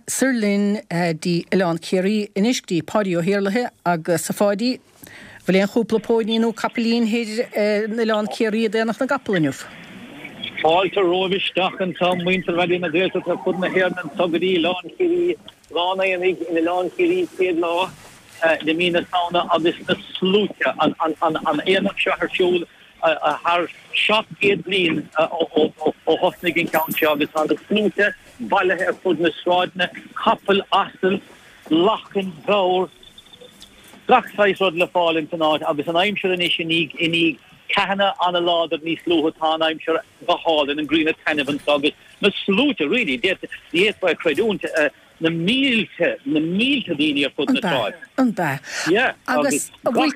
Sirlin di Elan Kiri inishdi Padio Hirlahe agus Safadi Valen Hoopla Podino Capelin hid Elan Kiri de nach na Gapelinuf. Alter Rovish Dachen Tom Winter Valley na Greta to put na Hernan Sogadi Elan Kiri Rana in Elan Kiri said law the mina sauna of this sluta on Enoch Shahar Shul har shot gate blin o Hosnigan County agus on the sluta Balle her put na Stradna couple Aston Lachen Gaur Gachsais rod le falling tonight agus an I'm sure in inig Kahana on a law that ni sluhatan I'm sure Bahal and Green at Canavan Sagas na sluta really the 8 by Credun the meal to the put the tribe. Yeah, agus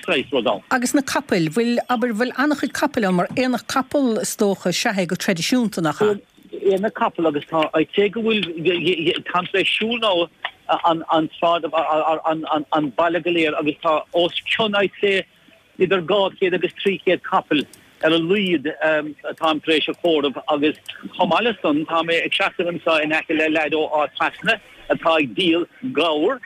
na couple will anach couple or enach couple stocha shahe go tradition to nach. In a couple agus I take will translate shul now on side of on Ballagalir agus os chun I say either God here agus 3 couple a lead Tom Pressure Court of agus Homalison Tom Extraction sa in Akele Lado or Tasna a tag deal Gaur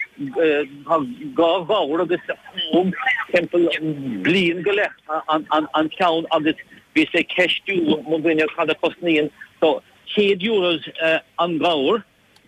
Gaur agus temple Blean Gale on town of this we say cash due Mugina Kada Cosnian so €8 on Gaur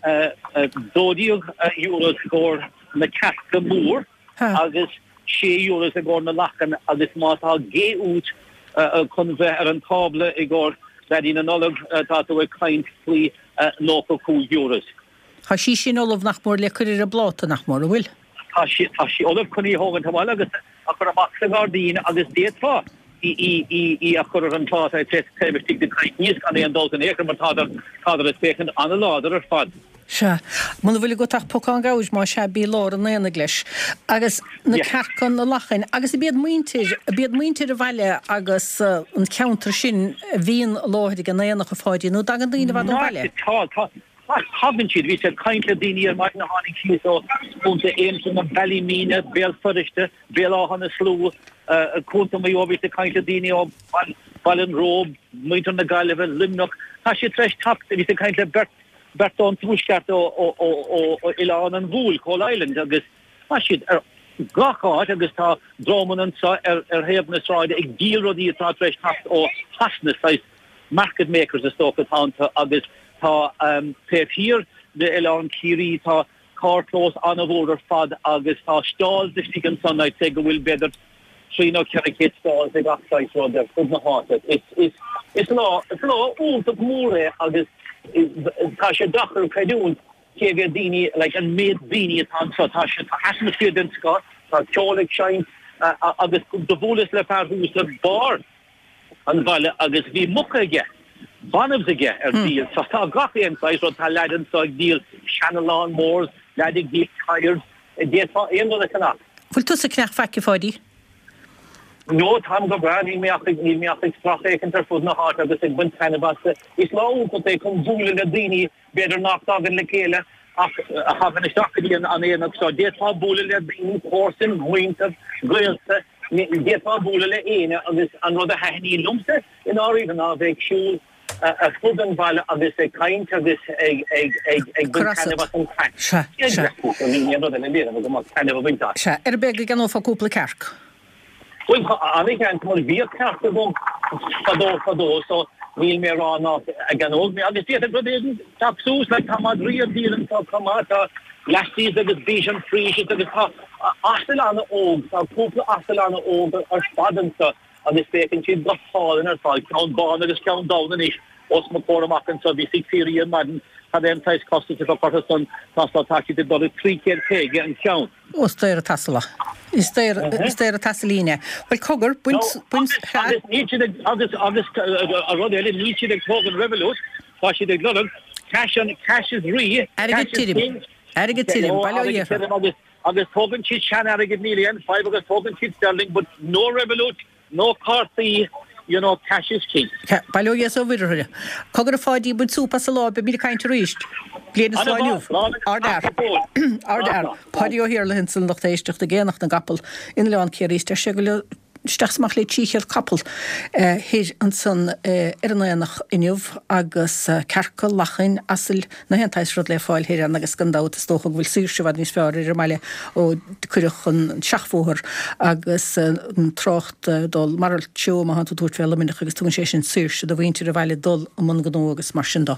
€20 score na Casca Moor agus €6 go na Lachen agus Mata Gay out convert an table igor that in another that we kind free local €2. Ha she sin all of nachmor le kurir a blot nachmor will. Ha she all of kuni hogan tamal agus akora max gardin agus deetfa. I akora an thought I test stick the kind is kan an dolten eker maar tader het taken an a lader fad. Sure. Mun vil go tak pokan gauj ma sha be lor na English. Agus na carcon na lachin agus bead muintir valle agus an counter sin vín lohidig an na gefádi no dagan dine vad valle. Haven't you? We said kindly dini might na haning she so unte aim from the Ballymena, Bell Furrichte, Bell on the slow, Kunta my over the kindly dini of Ballen Robe, Might on the Gulliver, Limnock, has she trash top with the kindly Berton Tushkat or Ilan and Wool, Call Island, August. Has she Gachart, August, Droman and Haveness Ride, a deal of the trash top or Hasness size market makers a stock at town to August. Tá pef here the Elan Kiri tá car close on a border fad agus tá stalls the chicken sun I say will better Trino Kerikit stalls they got size road there could not hot it's law out of more agus tá dacher Kadun kege dini like a made beanie at so tá atmosphere den Scott tá cholik shine agus the volis le far who's the bar and vale agus vi mukke Bonhams again, deal. So I got the inside, so I led inside deal. Shannon Moores, ladding deep tires. They thought, you know, the canal. Will to the knack fact for you? No, Tom Gobran, he may have to express a interfoot in the heart of the segment kind of us. It's long, but they come bullying the dini, better knocked off in the Kela, having a shock again on the end. So they thought bullying the dini, Horsen, Winter, Grills. They thought bullying the another Hanny Lumster, in or even of a shoe. A food and value of this kind of this a good kind of a fact. Sure. I mean, you know, the idea of a kind of a winter. Sure. Beg gan off a couple kerk. Well, I think I'm going to be a kerk for those, so we'll me run off again. Old me, I just did it. Top shoes like Hamadria deal and Kamata. Last season, the vision free, she took Astelana Old, so couple Astelana Old or Spaden, so. And this bacon she's got fall in her fall, count born and just count down and ish. Osmo Mac and so be 6 years Madden had the entire cost of a person, cost attack it about a 3K pig and count. Oh, stay a tassela. Is there a tasselina? Well, Cogger, Bunce, August, I wrote a need to the Cogan Revolut, what she did, cash is re. August Hogan Chit Shan Arrogant Million, 5 August Hogan Chit Sterling, but no Revolut. No Carthy, you know, cash is king. Palo yes over here. Cogger Fadi would soup us a lot, but be kind to reach. Played a small youth. Or there. Padio here, Linsel, the taste of the gain of the gapple in Leon Kirister, steachach le tíir capel hir an san nach inniuh agus cerca lachin asil na hentais rud le fáil hir an agus gandá stocha bhfuil síirse bhd níos fear ar meile ó cuireachan seachfóthir agus trocht dul mar teo a han túirtfuil minach agus tú sé sin síirse do bhaintear a bhile dul am man gadó agus mar sin dó.